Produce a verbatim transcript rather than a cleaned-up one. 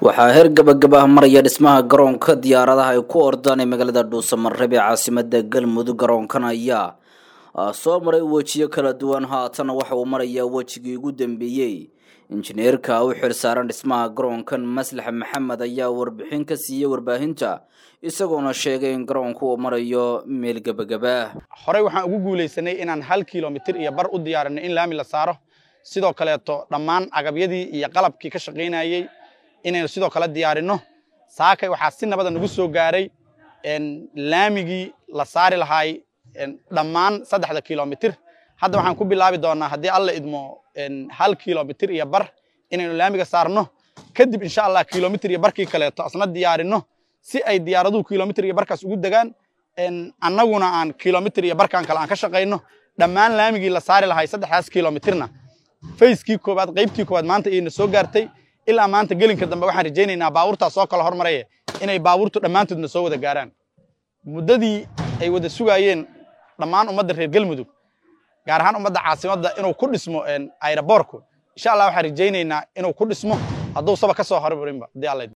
waxaa heer gabagaba maraya dhismaha garoonka diyaaradaha ay ku ordaan ee magaalada Dhuusamareb ee caasimadda Galmudug. garoonkan ayaa soo maray wajiyo kala duwan, haatan waxa uu marayaa wajigii ugu dambeeyay. injineerka u xilsaaran dhismaha garoonkan Maslax Maxamed ayaa warbixin ka siiyay warbaahinta, isagoona sheegay in garoonku uu marayo meel gabagaba. Horey waxaan ugu guuleysanay inaan hal kiiloomitir iyo bar u diyaarinay in laami la saaro, sidoo kale to dhammaan agabyadii iyo qalabkii ka shaqeynayay inaynu sidoo kale diyaarino. saakay waxaa si nabad ah nagu soo gaaray in laamigii la saari lahaay dhammaan saddexda kiiloomitir. hadda waxaan ku bilaabi doonaa haddii alla idmo hal kiiloomitir iyo bar inaynu laamiga saarno, kadib insha Allah kiiloomitir iyo barkii kale to asna diyaarino si ay diyaaraduhu kiiloomitir iyo barkaas ugu dagaan, annaguna aan kiiloomitir iyo barkan kale aan ka shaqeyno. dhammaan laamigii la saari lahaay saddexdaas kiiloomitirna fayskii koobaad qaybtii koobaad maanta ayna soo gaartay. ilaa maanta gelinka dambe waxaan rajaynaynaa baabuurta soo kala hormaray inay baabuurtu dhammaantoodna soo wada gaaraan. muddadii ay wada sugayeen dhammaan ummadda reer Galmudug, gaar ahaan ummadda caasimadda inuu ku dhismo aeroboorku, insha Allah waxaan rajaynaynaa inuu ku dhismo hadduu saba ka soo hormarinba.